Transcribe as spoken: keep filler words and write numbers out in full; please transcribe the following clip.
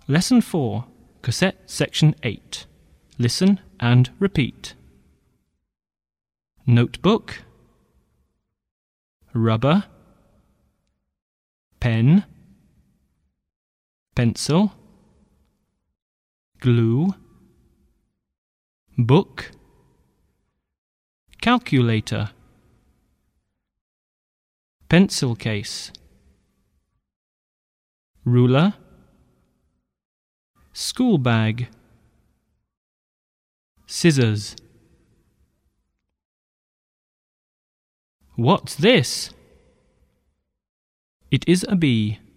Lesson four, Cassette Section eight. Listen and repeat. Notebook, rubber, pen, pencil, glue, book, calculator, pencil case, ruler, school bag, scissors. What's this? It is a bee.